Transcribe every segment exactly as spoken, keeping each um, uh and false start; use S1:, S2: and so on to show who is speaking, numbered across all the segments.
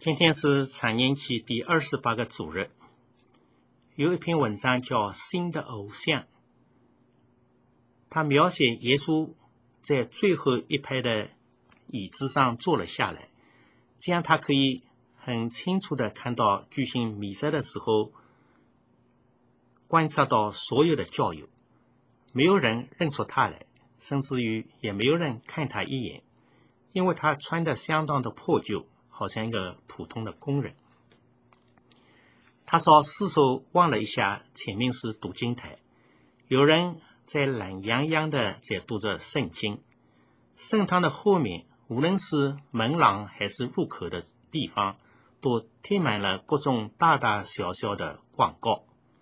S1: 今天是产年期第二十八个主日，有一篇文章叫《新的偶像》，他描写耶稣在最后一排的椅子上坐了下来，这样他可以很清楚地看到举行弥撒的时候，观察到所有的教友，没有人认出他来，甚至于也没有人看他一眼，因为他穿得相当的破旧，好像一个普通的工人。他朝四周望了一下，前面是读经台，有人在懒洋洋的在读着圣经。圣堂的后面，无论是门廊还是入口的地方，都贴满了各种大大小小的广告，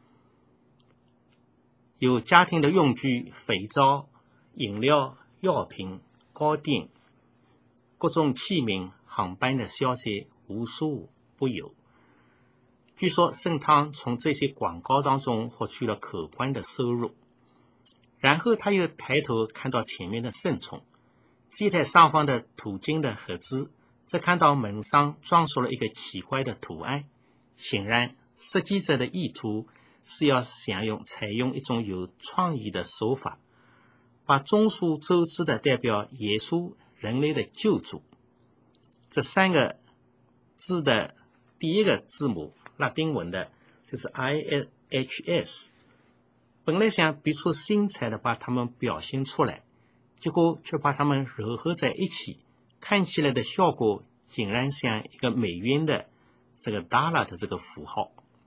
S1: 有家庭的用具、肥皂、饮料、药品、糕点、各种器皿、航班的消息无数不有。据说圣堂从这些广告当中获取了可观的收入。然后他又抬头看到前面的圣宠，祭台上方的土金的盒子，则看到门上装饰了一个奇怪的图案。显然设计者的意图是要想用采用一种有创意的手法，把众所周知的代表耶稣人类的救主这三个字的第一个字母，拉丁文的就是 I H S， 本来想别出心裁的把它们表现出来，结果却把它们糅合在一起，看起来的效果竟然像一个美元的这个 dollar 的这个符号。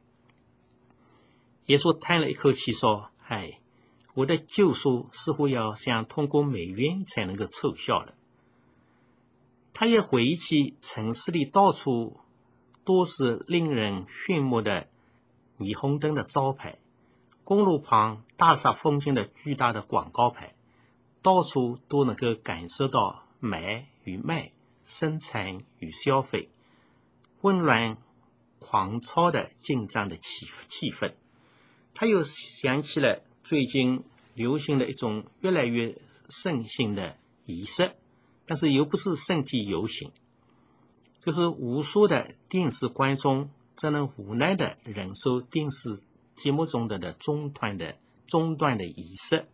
S1: 耶稣叹了一口气说，哎，我的救赎似乎要想通过美元才能够凑效了。他也回忆起城市里到处都是令人炫目的霓虹灯的招牌，公路旁大煞风景的巨大的广告牌，到处都能够感受到买与卖、生产与消费、混乱狂潮的紧张的气气氛。他又想起了最近流行的一种越来越盛行的仪式，但是又不是身体游行，就是无数的电视观众只能无奈地忍受电视节目中的的中断的中断的仪式。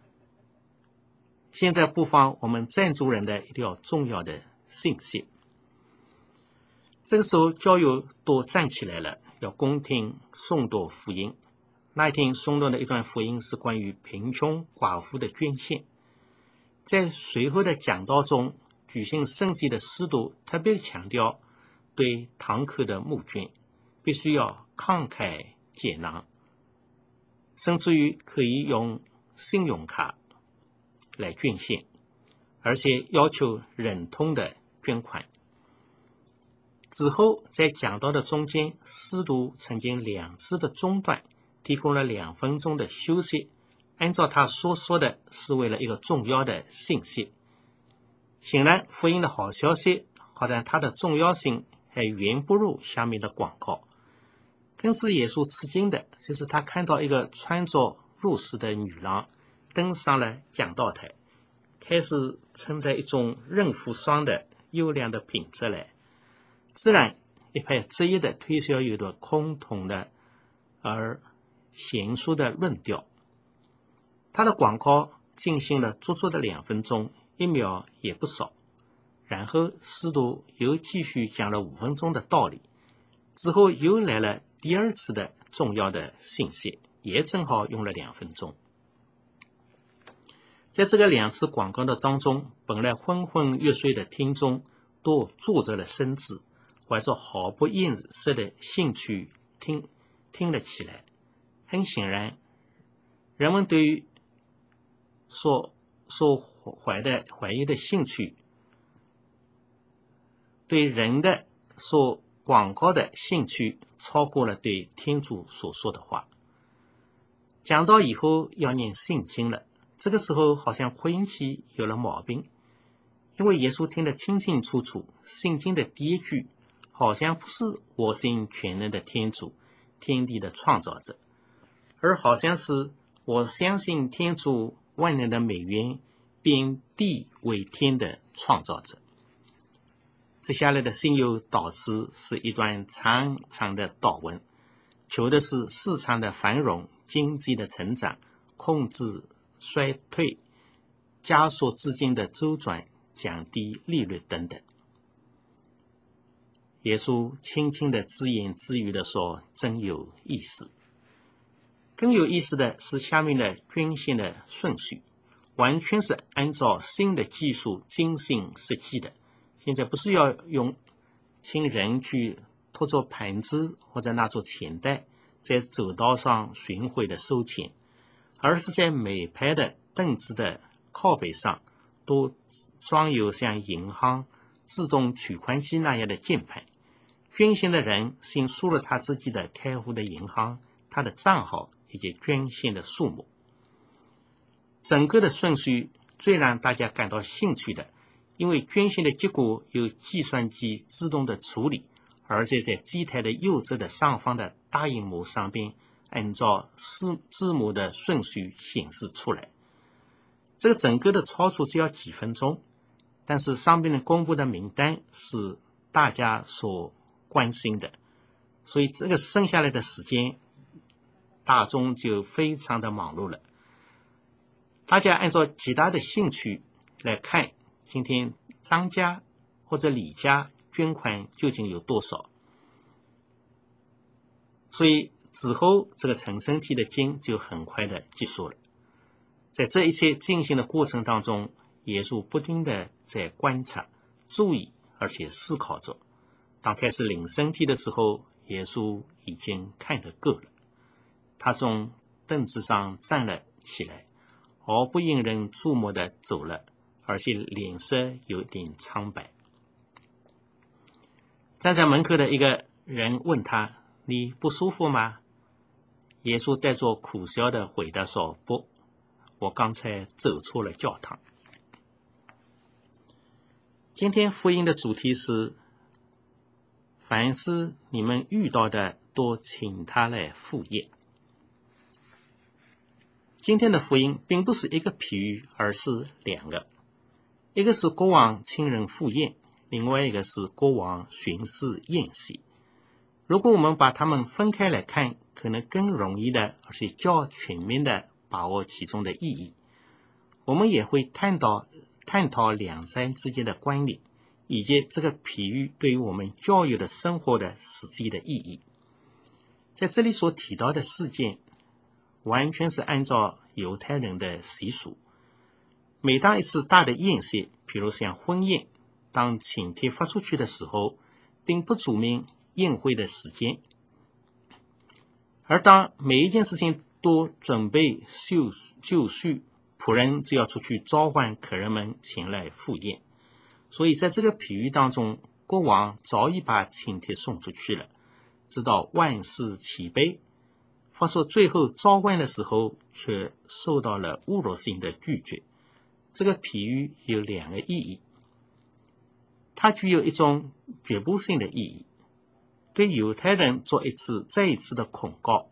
S1: 现在不妨我们赞助人的一条重要的信息。这个时候教友都站起来了，要恭听诵读福音。那一天诵读的一段福音是关于贫穷寡妇的捐献。在随后的讲道中，举行圣祭的司徒特别强调，对堂口的募捐必须要慷慨解囊，甚至于可以用信用卡来捐献，而且要求忍痛的捐款。之后在讲道的中间，司徒曾经两次的中断，提供了两分钟的休息，按照他所说的是为了一个重要的信息。显然福音的好消息好像它的重要性还远不如下面的广告。更是耶稣吃惊的就是他看到一个穿着入时的女郎登上了讲道台，开始称赞一种润肤霜的优良的品质来，自然一派质疑的推销有的空洞的而娴熟的论调。他的广告进行了足足的两分钟，一秒也不少。然后司徒又继续讲了五分钟的道理，之后又来了第二次的重要的信息，也正好用了两分钟。在这个两次广告的当中，本来昏昏欲睡的听众都坐着了身子，怀着毫不厌色的兴趣听听了起来。很显然，人们对于所所怀的怀疑的兴趣，对人的所广告的兴趣，超过了对天主所说的话。讲到以后要念圣经了，这个时候好像扩音器有了毛病，因为耶稣听得清清楚楚，圣经的第一句好像不是我信全能的天主，天地的创造者，而好像是我相信天主万能的美源，变地为天的创造者。 接下来的信诱导词是一段长长的祷文，求的是市场的繁荣、经济的成长、控制衰退、加速资金的周转、降低利率等等。耶稣轻轻的自言自语地说，真有意思。更有意思的是下面的捐献的顺序，完全是按照新的技术精心设计的。现在不是要用请人去拖着盘子或者拿着钱袋在走道上巡回的收钱，而是在每排的凳子的靠背上都装有像银行自动取款机那样的键盘。捐献的人先输入他自己的开户的银行、他的账号以及捐献的数目。整个的顺序最让大家感到兴趣的，因为捐献的结果由计算机自动的处理，而且在机台的右侧的上方的大荧幕上边按照字字母的顺序显示出来。这个整个的操作只要几分钟，但是上边的公布的名单是大家所关心的，所以这个剩下来的时间大众就非常的忙碌了。大家按照极大的兴趣来看今天张家或者李家捐款究竟有多少，所以之后这个成身体的经就很快的结束了。在这一切进行的过程当中，耶稣不断的在观察、注意而且思考着。当开始领身体的时候，耶稣已经看得够了，他从凳子上站了起来，毫不引人注目的走了，而且脸色有点苍白。站在门口的一个人问他，你不舒服吗？耶稣带着苦笑的回答说，不，我刚才走错了教堂。今天福音的主题是，凡是你们遇到的都请他来赴宴。今天的福音并不是一个譬喻，而是两个，一个是国王请人赴宴，另外一个是国王巡视宴席。如果我们把它们分开来看，可能更容易的而且较全面的把握其中的意义。我们也会探讨探讨两者之间的关联，以及这个譬喻对于我们教育的生活的实际的意义。在这里所提到的事件完全是按照犹太人的习俗，每当一次大的宴席，比如像婚宴，当请帖发出去的时候，并不注明宴会的时间，而当每一件事情都准备就就绪，仆人只要出去召唤客人们前来赴宴。所以在这个譬喻当中，国王早已把请帖送出去了，直到万事齐备，发出最后召唤的时候，却受到了侮辱性的拒绝。这个譬喻有两个意义，它具有一种局部性的意义，对犹太人做一次再一次的控告。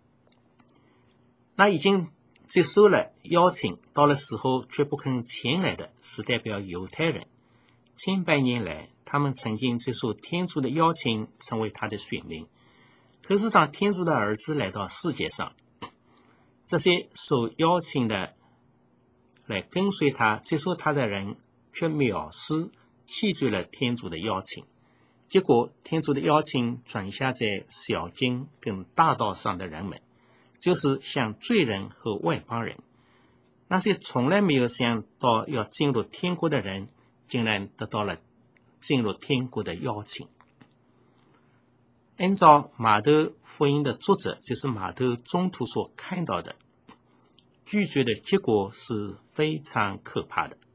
S1: 那已经接受了邀请，到了时候却不肯前来的，是代表犹太人千百年来他们曾经接受天主的邀请，成为他的选民。可是当天主的儿子来到世界上，这些受邀请的来跟随他、接受他的人却藐视弃绝了天主的邀请，结果天主的邀请转下在小径跟大道上的人们，就是像罪人和外邦人。那些从来没有想到要进入天国的人，竟然得到了进入天国的邀请。按照马窦福音的作者，就是马窦中途所看到的，拒绝的结果是非常可怕的。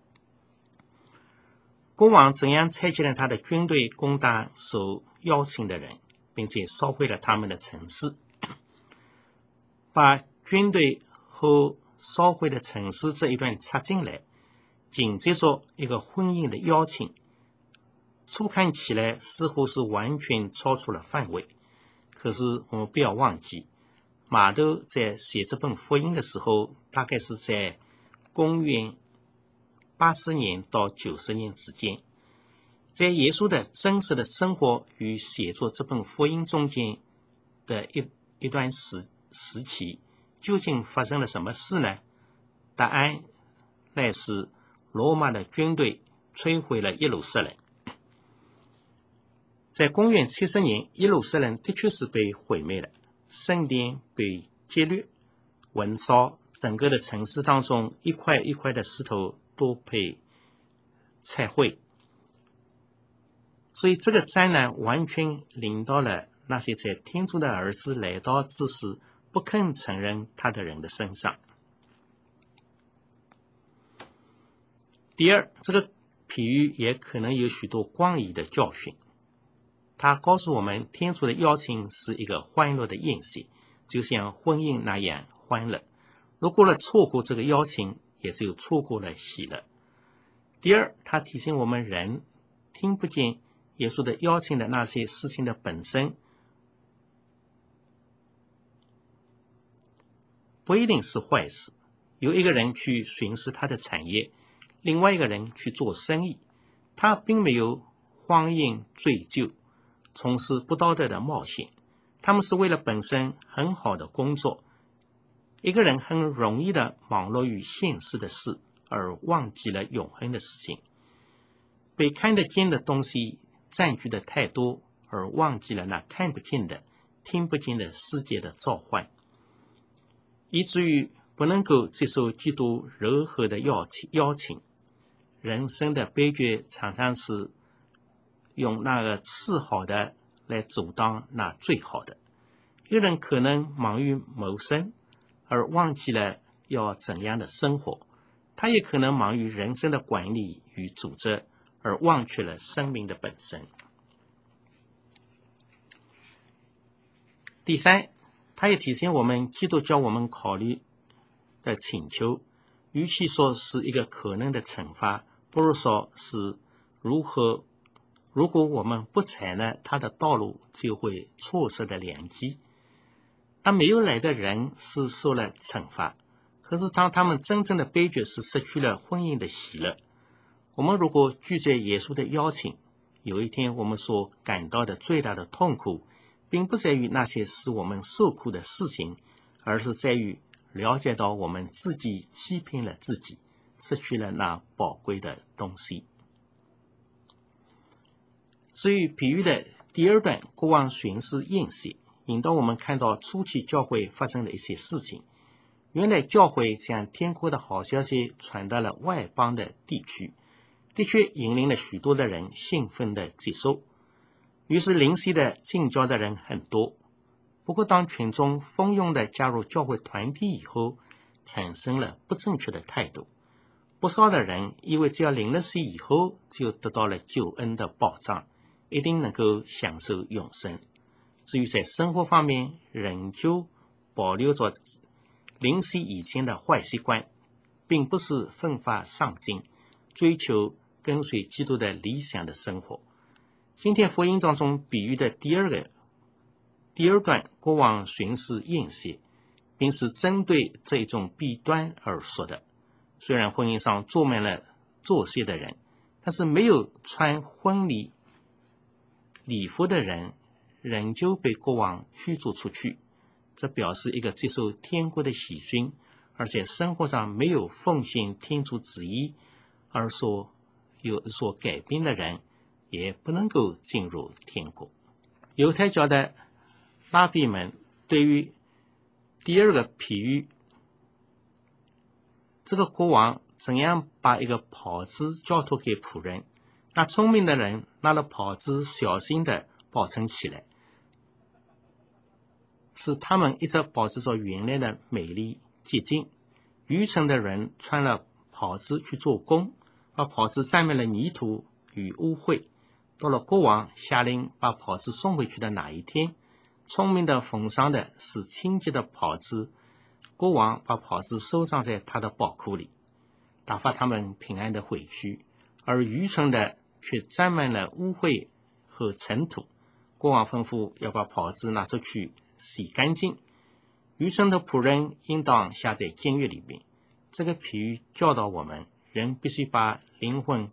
S1: 国王怎样拆遣了他的军队攻打受邀请的人，并且烧毁了他们的城市，把军队和烧毁的城市这一段插进来，紧接着一个婚姻的邀请，初看起来似乎是完全超出了范围。可是我们不要忘记，马窦在写这本福音的时候，大概是在公元八十年到九十年之间。 在耶稣的真实的生活与写作这本福音中间的一一段时时期，究竟发生了什么事呢？答案乃是罗马的军队摧毁了耶路撒冷。在公元七十年，耶路撒冷的确是被毁灭了，圣殿被劫掠、焚烧，整个的城市当中一块一块的石头都被拆毁。所以这个灾难完全临到了那些在天主的儿子来到之时不肯承认他的人的身上。第二，这个比喻也可能有许多广义的教训。它告诉我们，天主的邀请是一个欢乐的宴席，就像婚姻那样欢乐。如果了错过这个邀请，也就错过了喜乐。第二，它提醒我们人听不见耶稣的邀请的那些事情的本身，不一定是坏事。有一个人去巡视他的产业，另外一个人去做生意，他并没有荒淫醉酒，从事不道德的冒险，他们是为了本身很好的工作。一个人很容易的忙碌于现实的事，而忘记了永恒的事情。被看得见的东西占据的太多，而忘记了那看不见的、听不见的世界的召唤，以至于不能够接受基督柔和的邀请。邀请人生的悲剧常常是用那个次好的来阻挡那最好的。一个人可能忙于谋生，而忘记了要怎样的生活；他也可能忙于人生的管理与组织，而忘却了生命的本身。第三，他也提醒我们，基督教我们考虑的请求，与其说是一个可能的惩罚，不如说是如何，如果我们不采纳他的道路，就会错失的良机。当没有来的人是受了惩罚，可是当他们真正的悲剧是失去了婚姻的喜乐。我们如果拒绝耶稣的邀请，有一天我们所感到的最大的痛苦，并不在于那些使我们受苦的事情，而是在于了解到我们自己欺骗了自己，失去了那宝贵的东西。至于比喻的第二段国王巡视宴席，引导我们看到初期教会发生的一些事情。原来教会将天国的好消息传到了外邦的地区，的确引领了许多的人兴奋地接受，于是灵犀的进教的人很多。不过当群众蜂拥地加入教会团体以后，产生了不正确的态度。不少的人以为只要领了洗以后，就得到了救恩的保障，一定能够享受永生。至于在生活方面，仍旧保留着灵洗以前的坏习惯，并不是奋发上进，追求跟随基督的理想的生活。今天福音当中比喻的第二个第二段国王巡视宴席，并是针对这一种弊端而说的。虽然婚姻上坐满了作谢的人，但是没有穿婚礼礼服的人仍旧被国王驱逐出去。这表示一个接受天国的喜讯，而且生活上没有奉献天主旨意而所有所改变的人，也不能够进入天国。犹太教的拉比们对于第二个比喻，这个国王怎样把一个袍子交托给仆人，那聪明的人拿了袍子小心地保存起来，使他们一直保持着原来的美丽洁净。愚蠢的人穿了袍子去做工，把袍子沾满了泥土与污秽。到了国王下令把袍子送回去的那一天，聪明的奉上的是清洁的袍子，国王把袍子收藏在他的宝库里，打发他们平安的回去。而愚蠢的却沾满了污秽和尘土，国王吩咐要把袍子拿出去洗干净。愚蠢的仆人应当下在监狱里面。这个比喻教导我们，人必须把灵魂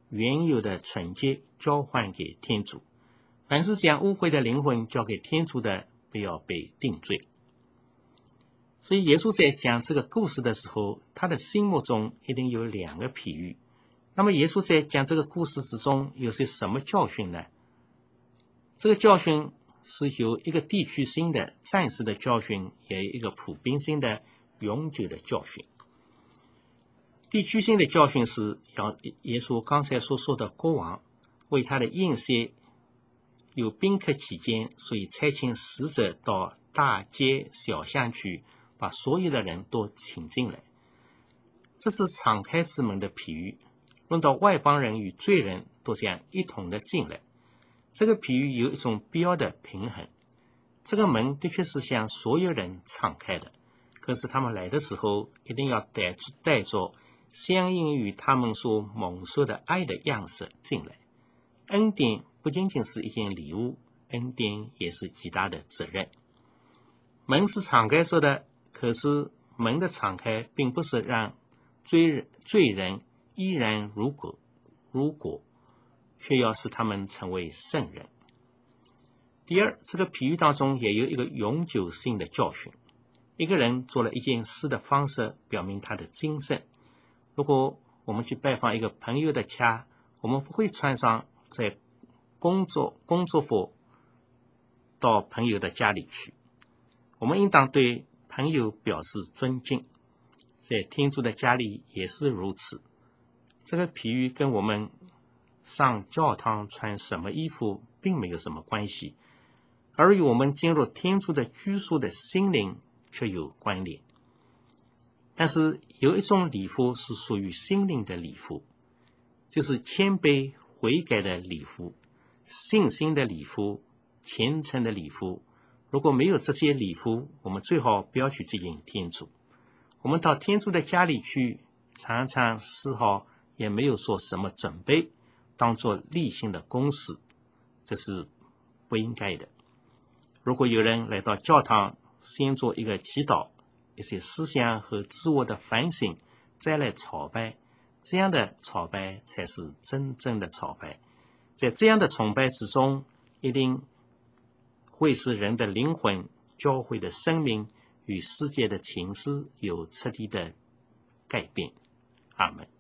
S1: 原有的纯洁交换给天主。凡是将污秽的灵魂交给天主的，不要被定罪。所以耶稣在讲这个故事的时候，他的心目中一定有两个譬喻。那么耶稣在讲这个故事之中有些什么教训呢？这个教训是由一个地区性的暂时的教训，也有一个普遍性的永久的教训。地区性的教训是耶稣刚才所说的国王为他的宴席有宾客期间，所以差遣使者到大街小巷去，把所有的人都请进来。这是敞开之门的譬喻，论到外邦人与罪人都将一同的进来。这个譬喻有一种必要的平衡，这个门的确是向所有人敞开的，可是他们来的时候一定要带带着相应于他们所蒙受的爱的样式进来。恩典不仅仅是一件礼物，恩典也是极大的责任。门是敞开着的，可是门的敞开并不是让罪人罪人依然如果如果却要使他们成为圣人。第二，这个譬喻当中也有一个永久性的教训。一个人做了一件事的方式表明他的精神。如果我们去拜访一个朋友的家，我们不会穿上在工作工作服到朋友的家里去，我们应当对朋友表示尊敬。在天主的家里也是如此。这个譬喻跟我们上教堂穿什么衣服并没有什么关系，而与我们进入天主的居所的心灵却有关联。但是有一种礼服是属于心灵的礼服，就是谦卑悔改的礼服，信心的礼服，虔诚的礼服。如果没有这些礼服，我们最好不要去接近天主。我们到天主的家里去，常常丝毫也没有做什么准备，当作例行的公事，这是不应该的。如果有人来到教堂，先做一个祈祷，一些思想和自我的反省，再来朝拜，这样的朝拜才是真正的朝拜。在这样的崇拜之中，一定会使人的灵魂、教会的生命与世界的情势有彻底的改变。阿们。